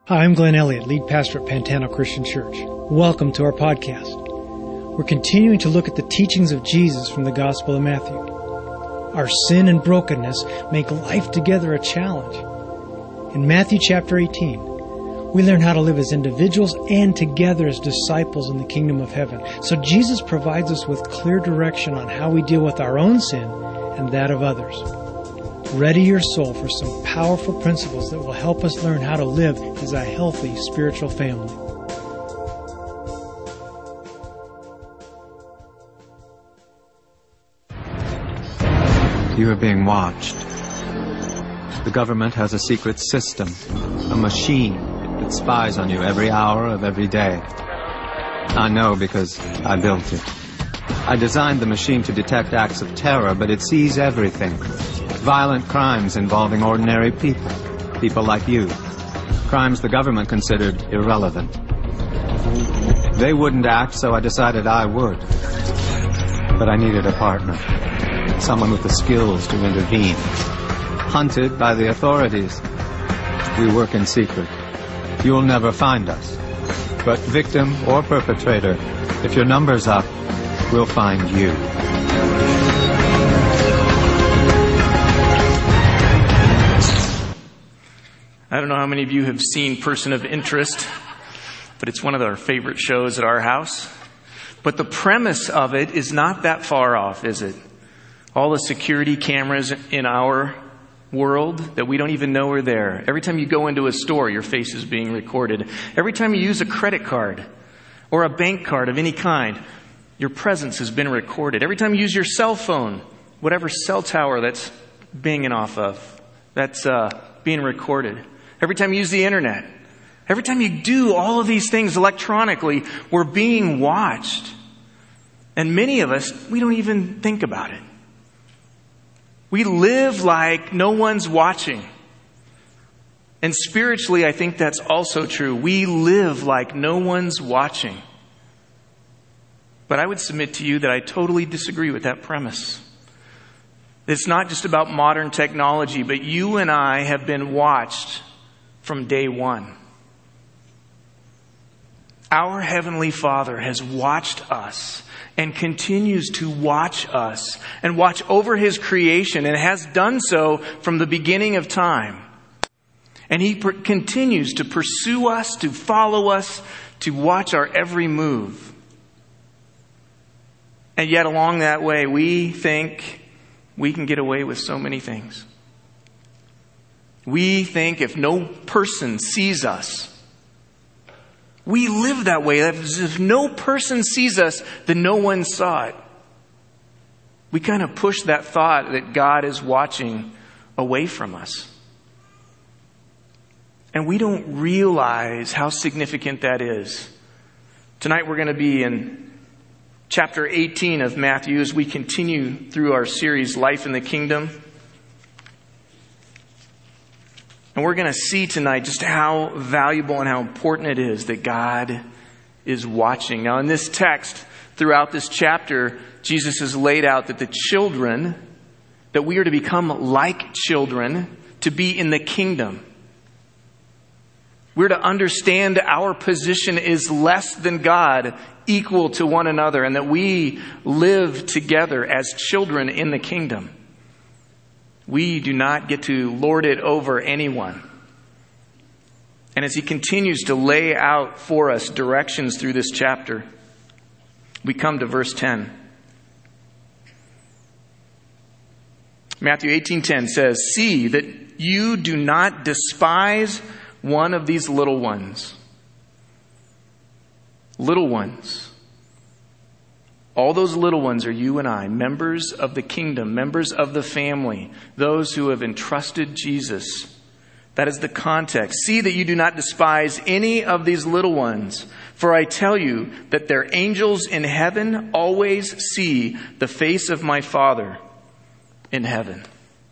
Hi, I'm Glenn Elliott, lead pastor at Pantano Christian Church. Welcome to our podcast. We're continuing to look at the teachings of Jesus from the Gospel of Matthew. Our sin and brokenness make life together a challenge. In Matthew chapter 18, we learn how to live as individuals and together as disciples in the kingdom of heaven. So Jesus provides us with clear direction on how we deal with our own sin and that of others. Ready your soul for some powerful principles that will help us learn how to live as a healthy spiritual family. You are being watched. The government has a secret system, a machine that spies on you every hour of every day. I know because I built it. I designed the machine to detect acts of terror, but it sees everything. Violent crimes involving ordinary people, people like you. Crimes the government considered irrelevant. They wouldn't act, so I decided I would. But I needed a partner, someone with the skills to intervene. Hunted by the authorities. We work in secret. You'll never find us. But victim or perpetrator, if your number's up, we'll find you. I don't know how many of you have seen Person of Interest, but it's one of our favorite shows at our house. But the premise of it is not that far off, is it? All the security cameras in our world that we don't even know are there. Every time you go into a store, your face is being recorded. Every time you use a credit card or a bank card of any kind, your presence has been recorded. Every time you use your cell phone, whatever cell tower that's banging off of, that's being recorded. Every time you use the internet, every time you do all of these things electronically, we're being watched. And many of us, we don't even think about it. We live like no one's watching. And spiritually, I think that's also true. We live like no one's watching. But I would submit to you that I totally disagree with that premise. It's not just about modern technology, but you and I have been watched from day one. Our Heavenly Father has watched us and continues to watch us and watch over His creation and has done so from the beginning of time. And He continues to pursue us, to follow us, to watch our every move. And yet along that way, we think we can get away with so many things. We think if no person sees us, we live that way. As if no person sees us, then no one saw it. We kind of push that thought that God is watching away from us. And we don't realize how significant that is. Tonight we're going to be in chapter 18 of Matthew as we continue through our series, Life in the Kingdom. And we're going to see tonight just how valuable and how important it is that God is watching. Now, in this text, throughout this chapter, Jesus has laid out that that we are to become like children, to be in the kingdom. We're to understand our position is less than God, equal to one another, and that we live together as children in the kingdom. We do not get to lord it over anyone. And as he continues to lay out for us directions through this chapter, we come to verse 10. Matthew 18:10 says, "See that you do not despise one of these little ones." Little ones. All those little ones are you and I, members of the kingdom, members of the family, those who have entrusted Jesus. That is the context. "See that you do not despise any of these little ones, for I tell you that their angels in heaven always see the face of my Father in heaven."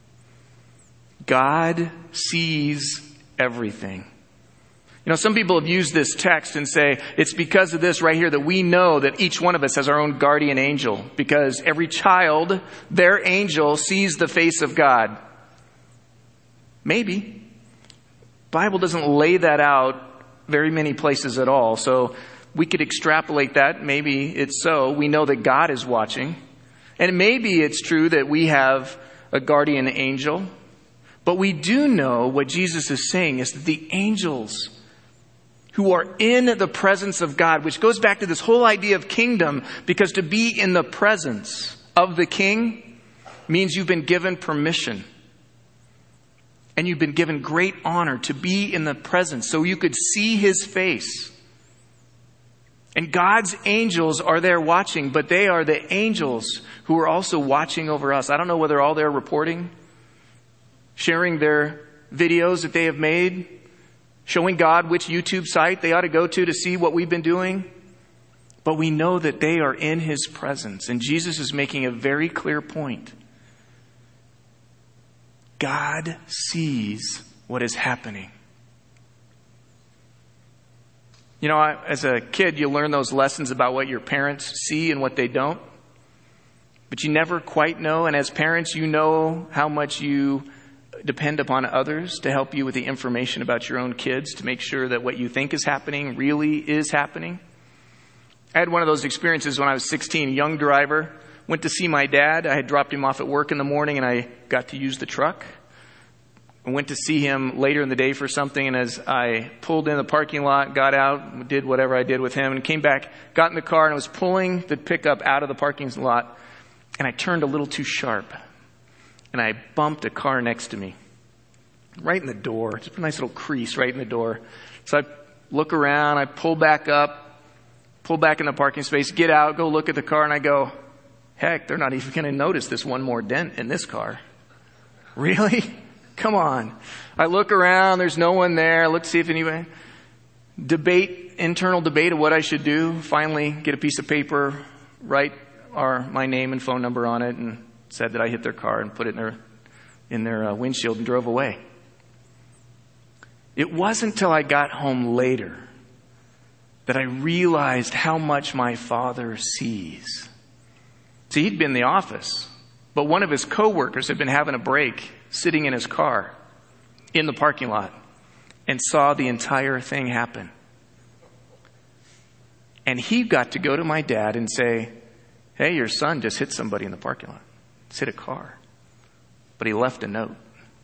God sees everything. You know, some people have used this text and say it's because of this right here that we know that each one of us has our own guardian angel, because every child, their angel, sees the face of God. Maybe. Bible doesn't lay that out very many places at all. So we could extrapolate that. Maybe it's so. We know that God is watching. And maybe it's true that we have a guardian angel. But we do know what Jesus is saying is that the angels who are in the presence of God, which goes back to this whole idea of kingdom, because to be in the presence of the King means you've been given permission. And you've been given great honor to be in the presence so you could see his face. And God's angels are there watching, but they are the angels who are also watching over us. I don't know whether all they're reporting, sharing their videos that they have made, showing God which YouTube site they ought to go to see what we've been doing. But we know that they are in his presence. And Jesus is making a very clear point. God sees what is happening. You know, as a kid, you learn those lessons about what your parents see and what they don't. But you never quite know. And as parents, you know how much you depend upon others to help you with the information about your own kids to make sure that what you think is happening really is happening. I had one of those experiences when I was 16, a young driver. Went to see my dad. I had dropped him off at work in the morning and I got to use the truck. I went to see him later in the day for something, and as I pulled in the parking lot, got out, did whatever I did with him, and came back, got in the car, and I was pulling the pickup out of the parking lot, and I turned a little too sharp, and I bumped a car next to me, right in the door. Just a nice little crease right in the door. So I look around, I pull back up, pull back in the parking space, get out, go look at the car, and I go, heck, they're not even going to notice this one more dent in this car. Really? Come on. I look around, there's no one there. Let's see if anybody... Internal debate of what I should do. Finally, get a piece of paper, write my name and phone number on it, and said that I hit their car and put it in their windshield and drove away. It wasn't until I got home later that I realized how much my father sees. See, he'd been in the office, but one of his coworkers had been having a break sitting in his car in the parking lot and saw the entire thing happen. And he got to go to my dad and say, hey, your son just hit somebody in the parking lot. Just hit a car. But he left a note.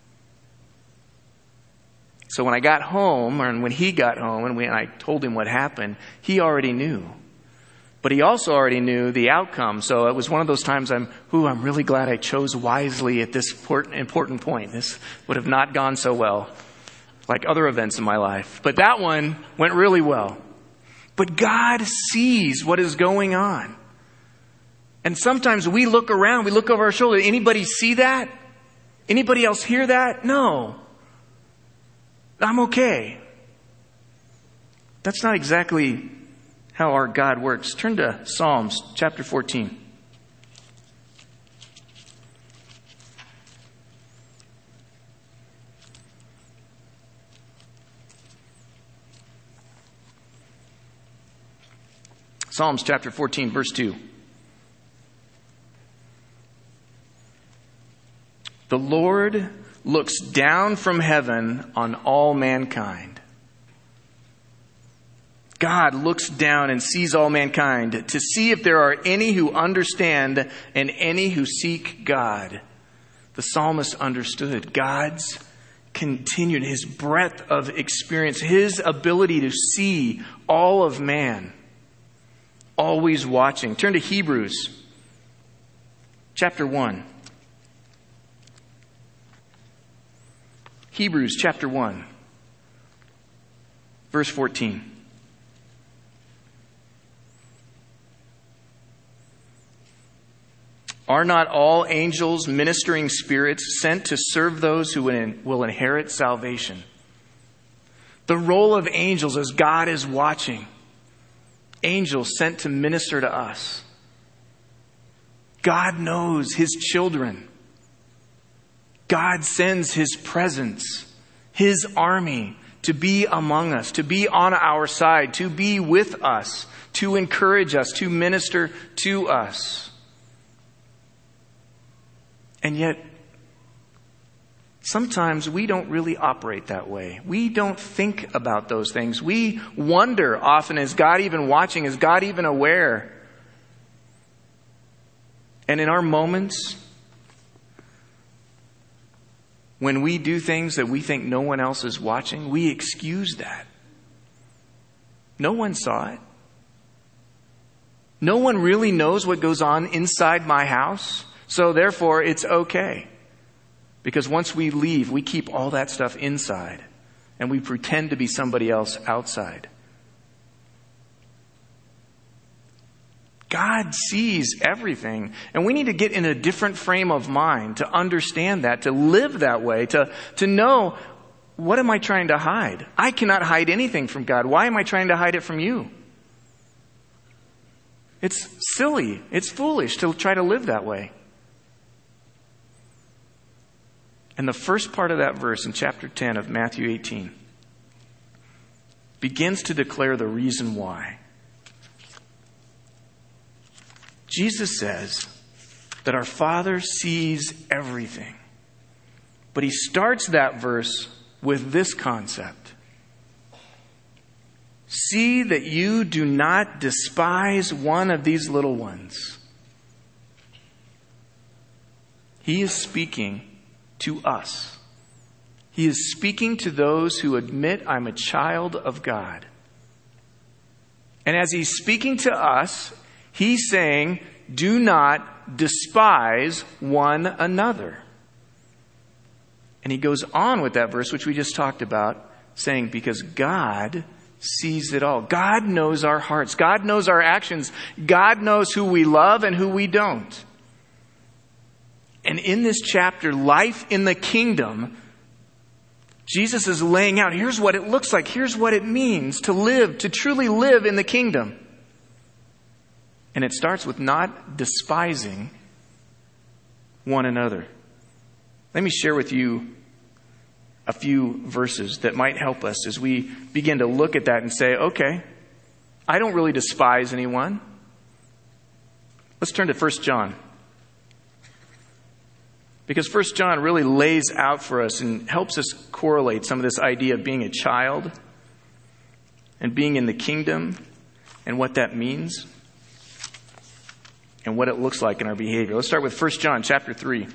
So when I got home, and when he got home, and I told him what happened, he already knew. But he also already knew the outcome. So it was one of those times I'm really glad I chose wisely at this important point. This would have not gone so well, like other events in my life. But that one went really well. But God sees what is going on. And sometimes we look around, we look over our shoulder. Anybody see that? Anybody else hear that? No. I'm okay. That's not exactly how our God works. Turn to Psalms chapter 14. Psalms chapter 14, verse 2. The Lord looks down from heaven on all mankind. God looks down and sees all mankind to see if there are any who understand and any who seek God. The psalmist understood God's continued, his breadth of experience, his ability to see all of man, always watching. Turn to Hebrews chapter 1. Hebrews chapter 1, verse 14. Are not all angels ministering spirits sent to serve those who will inherit salvation? The role of angels as God is watching. Angels sent to minister to us. God knows his children. God sends his presence, his army to be among us, to be on our side, to be with us, to encourage us, to minister to us. And yet, sometimes we don't really operate that way. We don't think about those things. We wonder often, is God even watching? Is God even aware? And in our moments, when we do things that we think no one else is watching, we excuse that. No one saw it. No one really knows what goes on inside my house, so therefore it's okay. Because once we leave, we keep all that stuff inside, and we pretend to be somebody else outside. God sees everything, and we need to get in a different frame of mind to understand that, to live that way, to know, what am I trying to hide? I cannot hide anything from God. Why am I trying to hide it from you? It's silly. It's foolish to try to live that way. And the first part of that verse in chapter 10 of Matthew 18 begins to declare the reason why. Jesus says that our Father sees everything. But he starts that verse with this concept. See that you do not despise one of these little ones. He is speaking to us. He is speaking to those who admit, I'm a child of God. And as he's speaking to us, he's saying, do not despise one another. And he goes on with that verse, which we just talked about, saying, because God sees it all. God knows our hearts. God knows our actions. God knows who we love and who we don't. And in this chapter, life in the kingdom, Jesus is laying out, here's what it looks like. Here's what it means to live, to truly live in the kingdom. And it starts with not despising one another. Let me share with you a few verses that might help us as we begin to look at that and say, okay, I don't really despise anyone. Let's turn to 1 John. Because 1 John really lays out for us and helps us correlate some of this idea of being a child and being in the kingdom and what that means and what it looks like in our behavior. Let's start with 1 John chapter 3.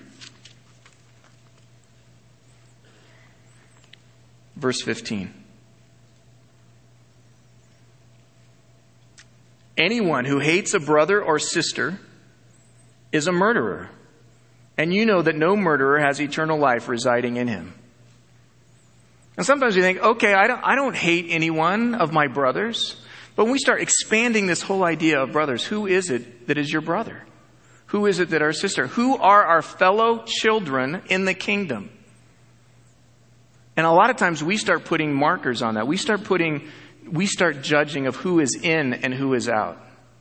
Verse 15. Anyone who hates a brother or sister is a murderer. And you know that no murderer has eternal life residing in him. And sometimes we think, okay, I don't hate anyone of my brothers. But when we start expanding this whole idea of brothers, who is it that is your brother? Who is it that our sister? Who are our fellow children in the kingdom? And a lot of times we start putting markers on that. We start judging of who is in and who is out.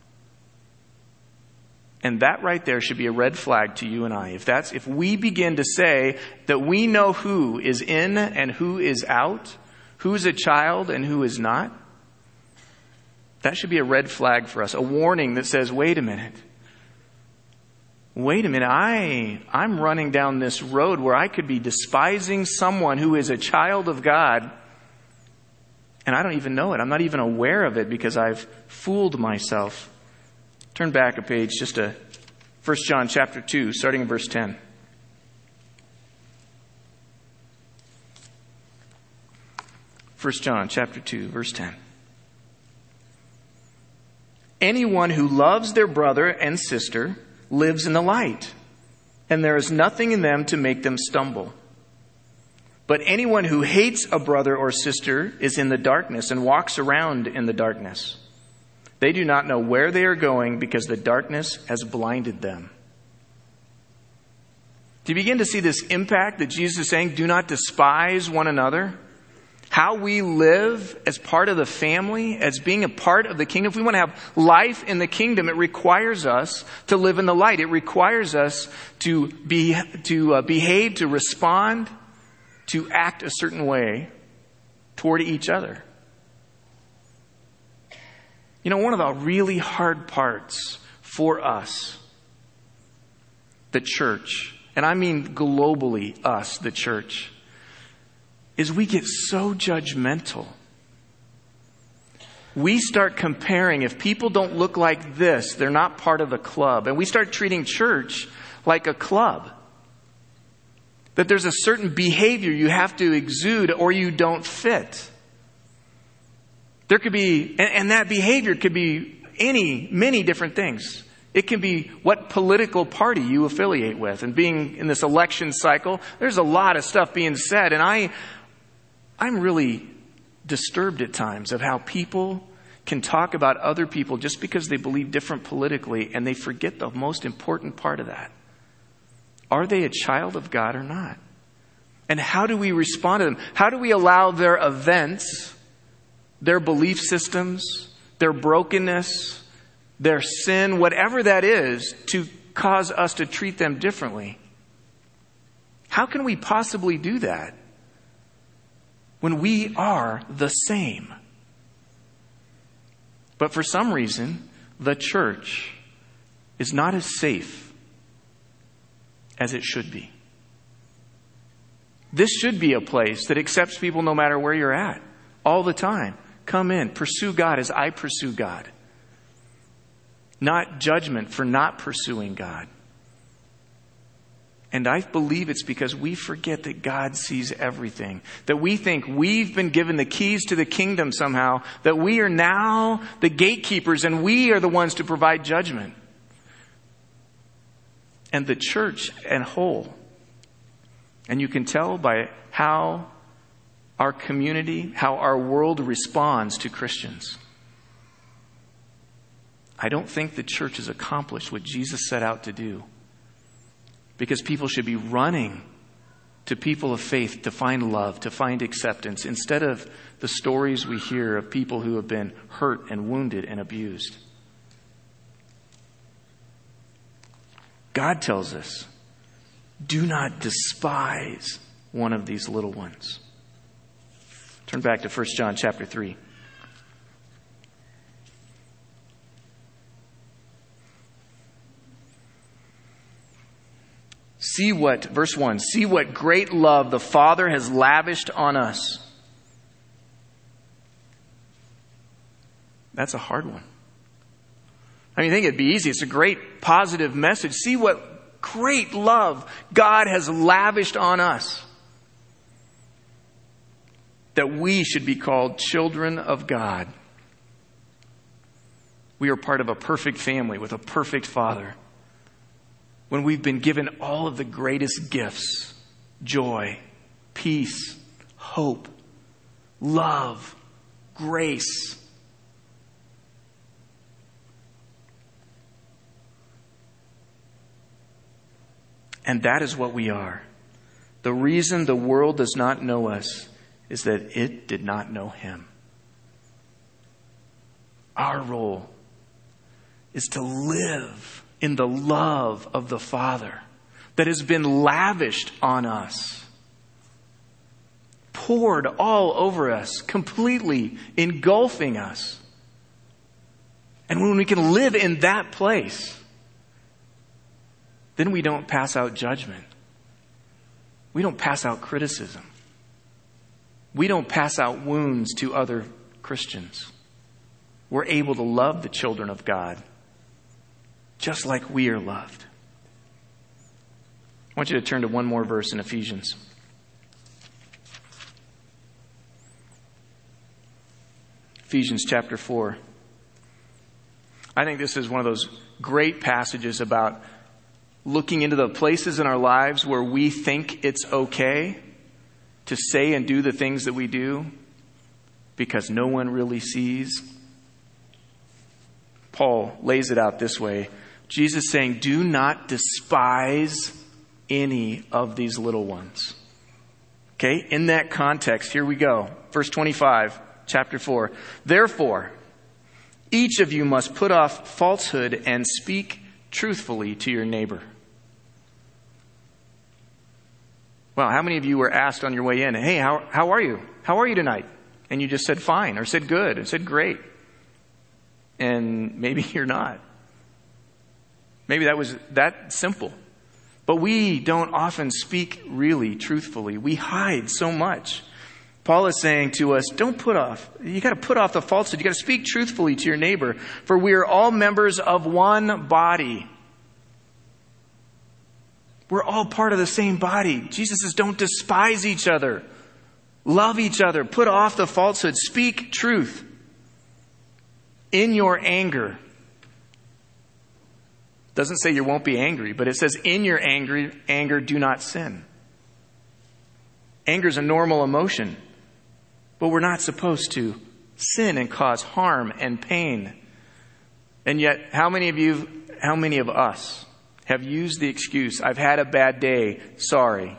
And that right there should be a red flag to you and I. If we begin to say that we know who is in and who is out, who's a child and who is not, that should be a red flag for us. A warning that says, wait a minute, I'm running down this road where I could be despising someone who is a child of God, and I don't even know it. I'm not even aware of it because I've fooled myself. Turn back a page just to 1 John chapter 2, starting in verse 10. First John chapter 2, verse 10. Anyone who loves their brother and sister lives in the light, and there is nothing in them to make them stumble. But anyone who hates a brother or sister is in the darkness and walks around in the darkness. They do not know where they are going because the darkness has blinded them. Do you begin to see this impact that Jesus is saying, do not despise one another? How we live as part of the family, as being a part of the kingdom. If we want to have life in the kingdom, it requires us to live in the light. It requires us to behave, to respond, to act a certain way toward each other. You know, one of the really hard parts for us, the church, and I mean globally, us, the church, is we get so judgmental. We start comparing. If people don't look like this, they're not part of the club. And we start treating church like a club. That there's a certain behavior you have to exude or you don't fit. There could be, and that behavior could be many different things. It can be what political party you affiliate with. And being in this election cycle, there's a lot of stuff being said. And I'm really disturbed at times of how people can talk about other people just because they believe different politically, and they forget the most important part of that. Are they a child of God or not? And how do we respond to them? How do we allow their events, their belief systems, their brokenness, their sin, whatever that is, to cause us to treat them differently? How can we possibly do that when we are the same? But for some reason, the church is not as safe as it should be. This should be a place that accepts people no matter where you're at, all the time. Come in, pursue God as I pursue God. Not judgment for not pursuing God. And I believe it's because we forget that God sees everything. That we think we've been given the keys to the kingdom somehow. That we are now the gatekeepers and we are the ones to provide judgment. And the church as whole. And you can tell by how our community, how our world responds to Christians. I don't think the church has accomplished what Jesus set out to do. Because people should be running to people of faith to find love, to find acceptance, instead of the stories we hear of people who have been hurt and wounded and abused. God tells us, do not despise one of these little ones. Turn back to 1 John chapter 3. Verse 1, see what great love the Father has lavished on us. That's a hard one. I think it'd be easy. It's a great positive message. See what great love God has lavished on us. That we should be called children of God. We are part of a perfect family with a perfect Father. When we've been given all of the greatest gifts, joy, peace, hope, love, grace. And that is what we are. The reason the world does not know us is that it did not know Him. Our role is to live in the love of the Father that has been lavished on us, poured all over us, completely engulfing us. And when we can live in that place, then we don't pass out judgment. We don't pass out criticism. We don't pass out wounds to other Christians. We're able to love the children of God just like we are loved. I want you to turn to one more verse in Ephesians. Ephesians chapter 4. I think this is one of those great passages about looking into the places in our lives where we think it's okay to say and do the things that we do because no one really sees. Paul lays it out this way. Jesus saying, do not despise any of these little ones. Okay, in that context, here we go. Verse 25, chapter 4. Therefore, each of you must put off falsehood and speak truthfully to your neighbor. Well, how many of you were asked on your way in, hey, how are you? How are you tonight? And you just said fine, or said good, or said great. And maybe you're not. Maybe that was that simple. But we don't often speak really truthfully. We hide so much. Paul is saying to us, you got to put off the falsehood. You got to speak truthfully to your neighbor, for we are all members of one body. We're all part of the same body. Jesus says, don't despise each other. Love each other. Put off the falsehood. Speak truth in your anger. Doesn't say you won't be angry, but it says in your anger, do not sin. Anger is a normal emotion, but we're not supposed to sin and cause harm and pain. And yet, how many of us have used the excuse, I've had a bad day, sorry.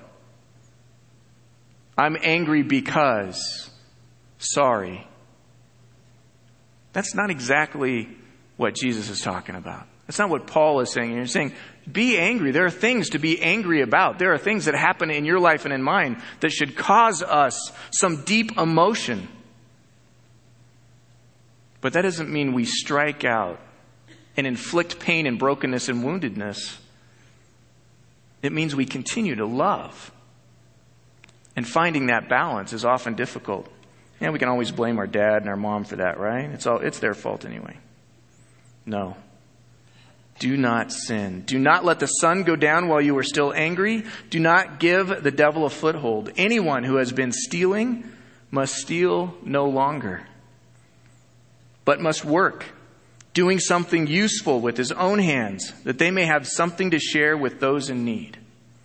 I'm angry because, sorry. That's not exactly what Jesus is talking about. That's not what Paul is saying. He's saying, be angry. There are things to be angry about. There are things that happen in your life and in mine that should cause us some deep emotion. But that doesn't mean we strike out and inflict pain and brokenness and woundedness. It means we continue to love. And finding that balance is often difficult. And we can always blame our dad and our mom for that, right? It's their fault anyway. No. Do not sin. Do not let the sun go down while you are still angry. Do not give the devil a foothold. Anyone who has been stealing must steal no longer, but must work, doing something useful with his own hands, that they may have something to share with those in need.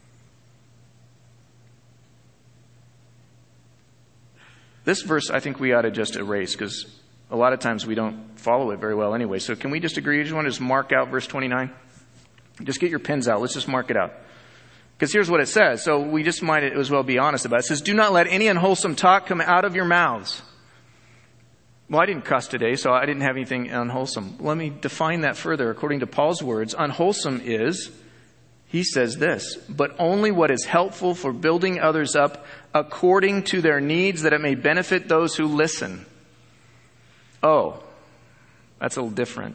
This verse I think we ought to just erase because a lot of times we don't follow it very well anyway. So can we just agree? You just want to just mark out verse 29? Just get your pens out. Let's just mark it out. Because here's what it says. So we just might as well be honest about it. It says, do not let any unwholesome talk come out of your mouths. Well, I didn't cuss today, so I didn't have anything unwholesome. Let me define that further. According to Paul's words, unwholesome is, he says this, but only what is helpful for building others up according to their needs, that it may benefit those who listen. Oh, that's a little different.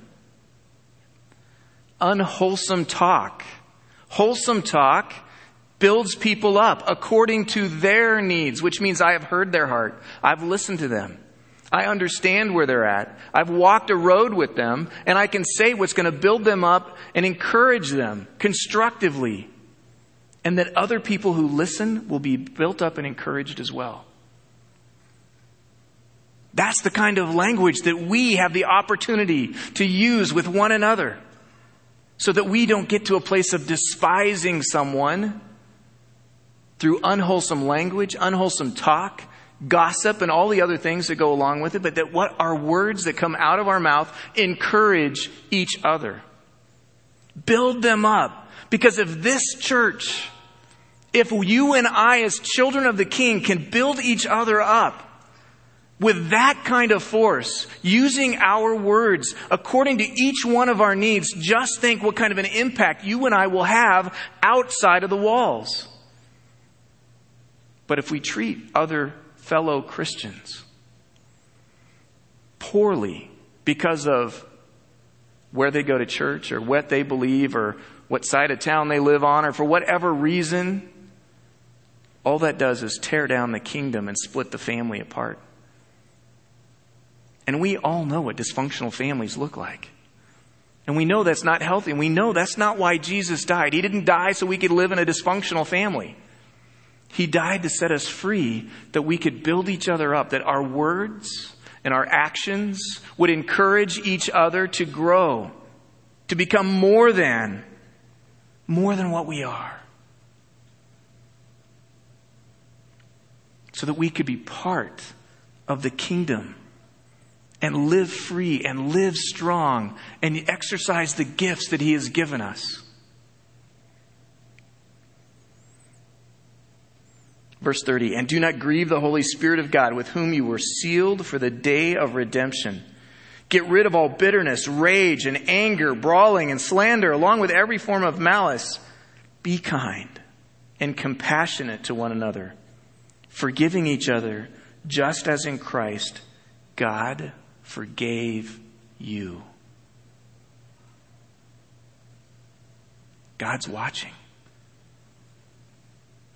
Unwholesome talk. Wholesome talk builds people up according to their needs, which means I have heard their heart. I've listened to them. I understand where they're at. I've walked a road with them, and I can say what's going to build them up and encourage them constructively. And that other people who listen will be built up and encouraged as well. That's the kind of language that we have the opportunity to use with one another, so that we don't get to a place of despising someone through unwholesome language, unwholesome talk, gossip, and all the other things that go along with it, but that what our words that come out of our mouth encourage each other. Build them up. Because if this church, if you and I as children of the King can build each other up with that kind of force, using our words according to each one of our needs, just think what kind of an impact you and I will have outside of the walls. But if we treat other fellow Christians poorly because of where they go to church or what they believe or what side of town they live on or for whatever reason, all that does is tear down the kingdom and split the family apart. And we all know what dysfunctional families look like. And we know that's not healthy. And we know that's not why Jesus died. He didn't die so we could live in a dysfunctional family. He died to set us free, that we could build each other up, that our words and our actions would encourage each other to grow, to become more than what we are. So that we could be part of the kingdom and live free and live strong and exercise the gifts that He has given us. Verse 30, and do not grieve the Holy Spirit of God, with whom you were sealed for the day of redemption. Get rid of all bitterness, rage, and anger, brawling, and slander, along with every form of malice. Be kind and compassionate to one another, forgiving each other, just as in Christ God forgave you. God's watching.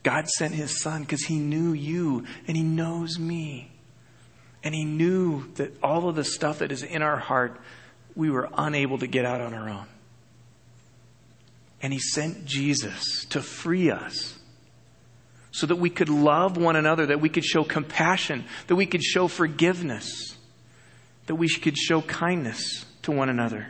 God sent his son because he knew you and he knows me. And he knew that all of the stuff that is in our heart, we were unable to get out on our own. And he sent Jesus to free us so that we could love one another, that we could show compassion, that we could show forgiveness, that we could show kindness to one another.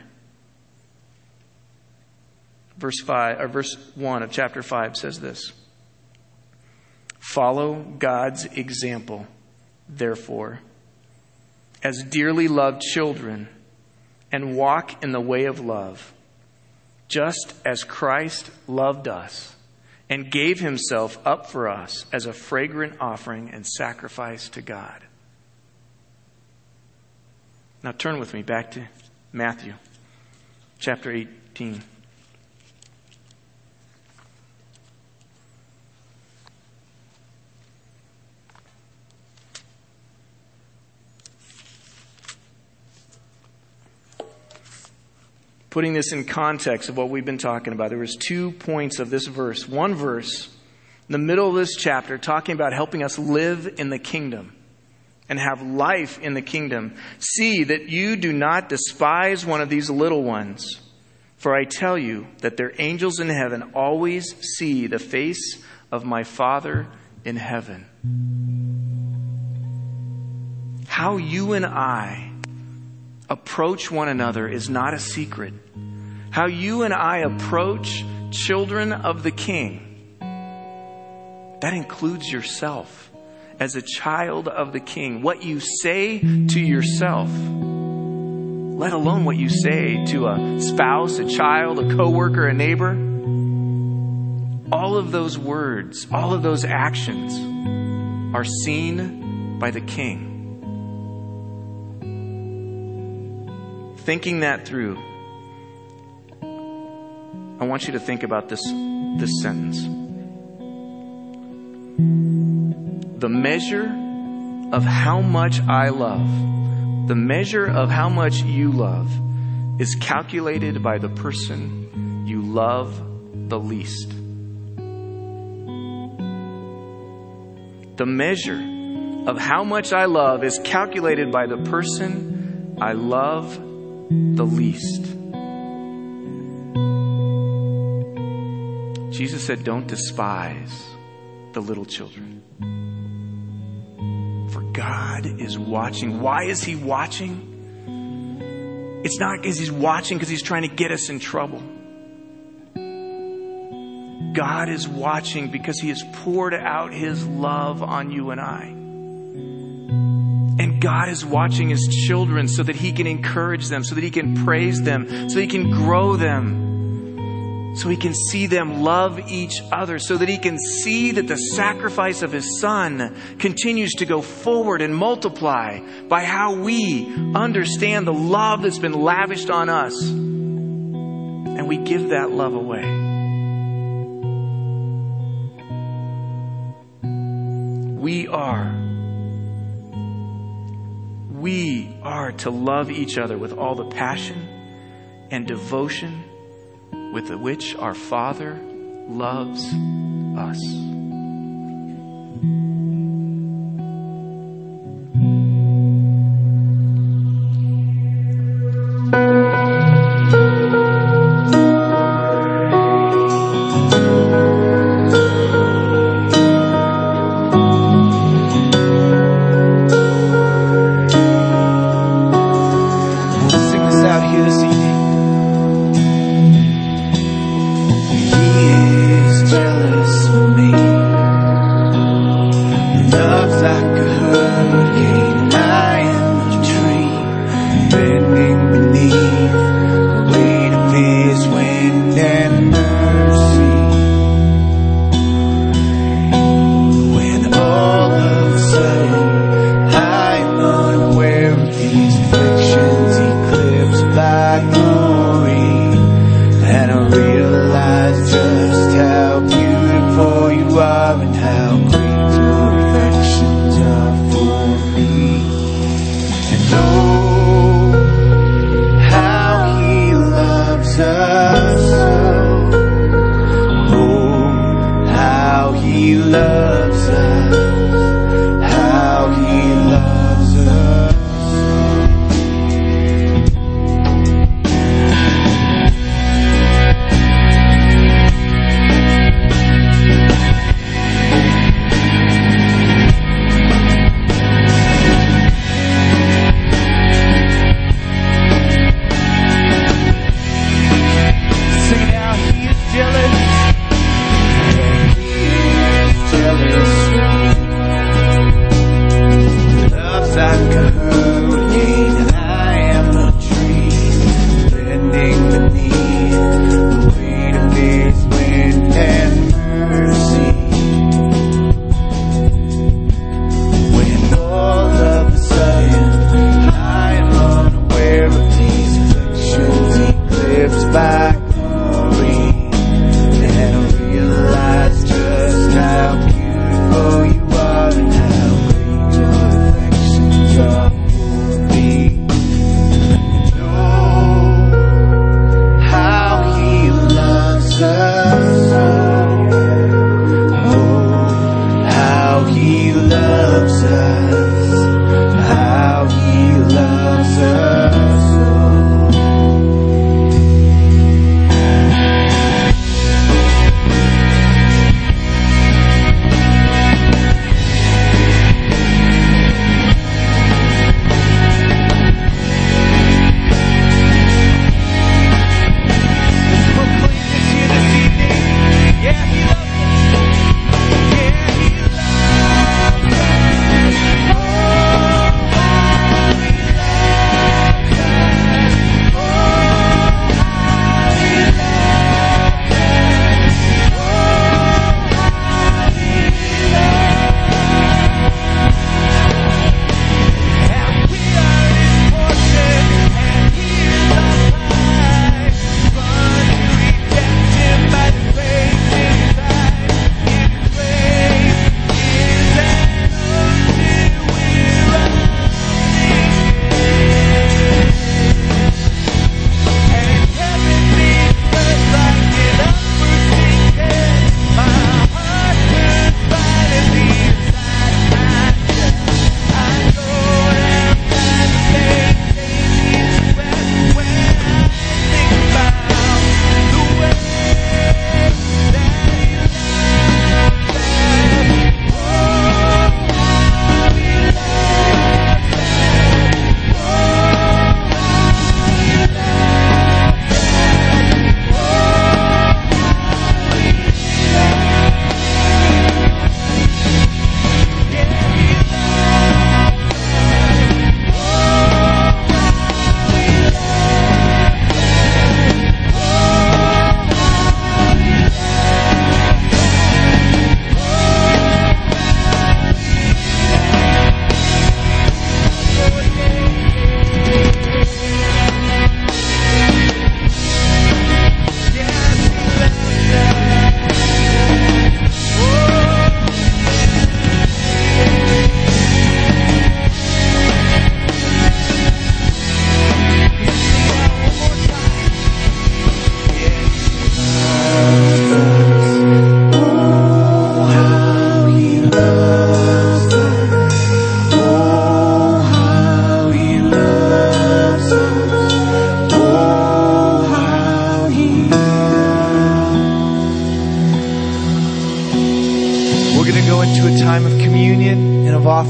Verse 1 of chapter 5 says this: "Follow God's example, therefore, as dearly loved children, and walk in the way of love, just as Christ loved us and gave himself up for us as a fragrant offering and sacrifice to God." Now turn with me back to Matthew chapter 18. Putting this in context of what we've been talking about, there was 2 points of this verse. One verse in the middle of this chapter talking about helping us live in the kingdom and have life in the kingdom. "See that you do not despise one of these little ones, for I tell you that their angels in heaven always see the face of my Father in heaven." How you and I approach one another is not a secret. How you and I approach children of the King, that includes yourself as a child of the King. What you say to yourself, let alone what you say to a spouse, a child, a coworker, a neighbor, all of those words, all of those actions are seen by the King. Thinking that through, I want you to think about this sentence. The measure of how much I love, the measure of how much you love, is calculated by the person you love the least. The measure of how much I love is calculated by the person I love the least. Jesus said, don't despise the little children, for God is watching. Why is he watching? It's not because he's watching because he's trying to get us in trouble. God is watching because he has poured out his love on you and I. And God is watching his children so that he can encourage them, so that he can praise them, so that he can grow them, so he can see them love each other, so that he can see that the sacrifice of his son continues to go forward and multiply by how we understand the love that's been lavished on us. And we give that love away. We are to love each other with all the passion and devotion with which our Father loves us. He is jealous for me.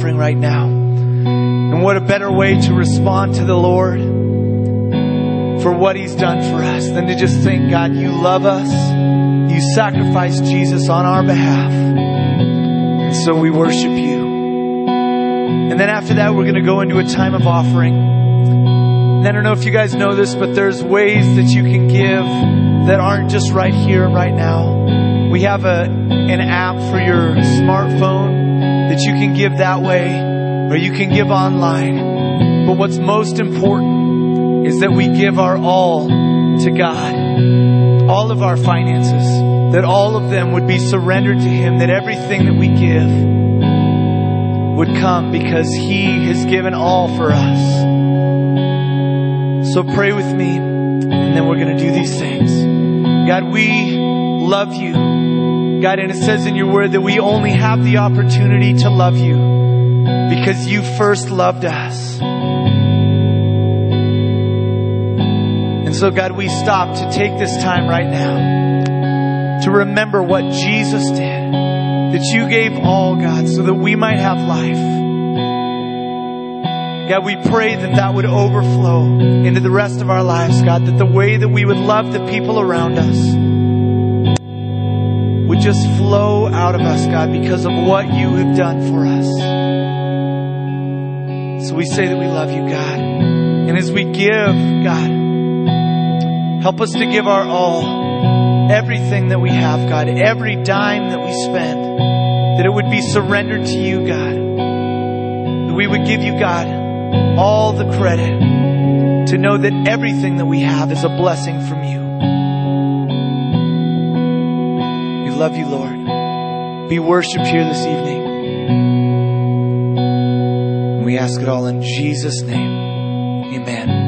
offering right now. And what a better way to respond to the Lord for what He's done for us than to just think, God, you love us. You sacrificed Jesus on our behalf. And so we worship you. And then after that, we're going to go into a time of offering. And I don't know if you guys know this, but there's ways that you can give that aren't just right here and right now. We have an app for your smartphone that you can give that way, or you can give online. But what's most important is that we give our all to God. All of our finances, that all of them would be surrendered to Him, that everything that we give would come because He has given all for us. So pray with me, and then we're going to do these things. God, we love you. God, and it says in your word that we only have the opportunity to love you because you first loved us. And so, God, we stop to take this time right now to remember what Jesus did, that you gave all, God, so that we might have life. God, we pray that that would overflow into the rest of our lives, God, that the way that we would love the people around us would just flow out of us, God, because of what you have done for us. So we say that we love you, God. And as we give, God, help us to give our all. Everything that we have, God, every dime that we spend, that it would be surrendered to you, God. That we would give you, God, all the credit to know that everything that we have is a blessing from you. We love you, Lord. Be worshiped here this evening. And we ask it all in Jesus' name. Amen.